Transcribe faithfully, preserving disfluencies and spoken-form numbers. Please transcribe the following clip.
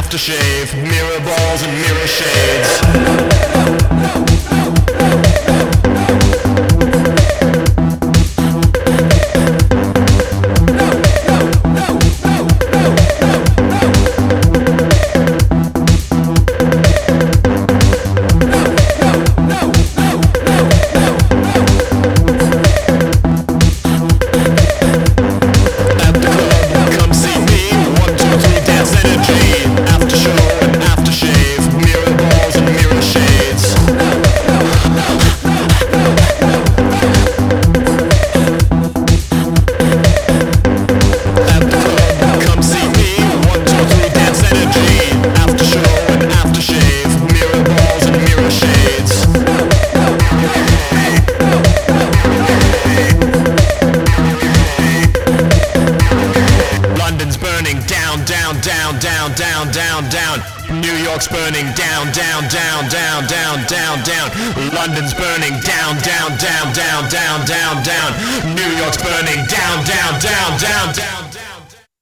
aftershave, mirror balls and mirror shades. Down, down, down, down, down. New York's burning down, down, down, down, down, down, down. London's burning down, down, down, down, down, down, down. New York's burning down, down, down, down, down.